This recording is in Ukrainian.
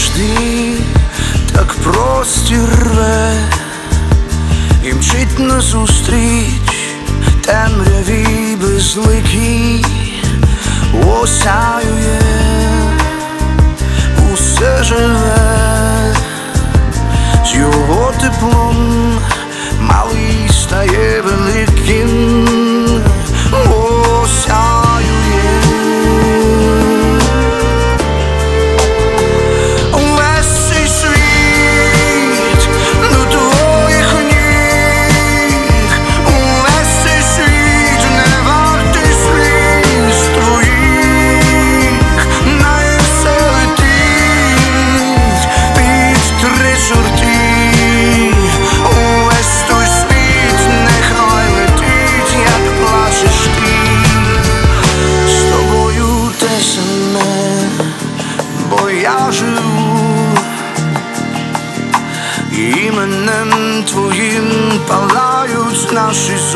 завжди так простір рве і мчить назустріч темряві безликій, осяює усе живе, з його теплом малий стає великим, осяює. Весь цей світ до твоїх ніг, увесь цей світ не вартий сліз твоїх, най все летить під три чорти. Увесь той світ нехай летить, як плачеш ти. З тобою те саме, бо я живу, іменем твоїм палають наші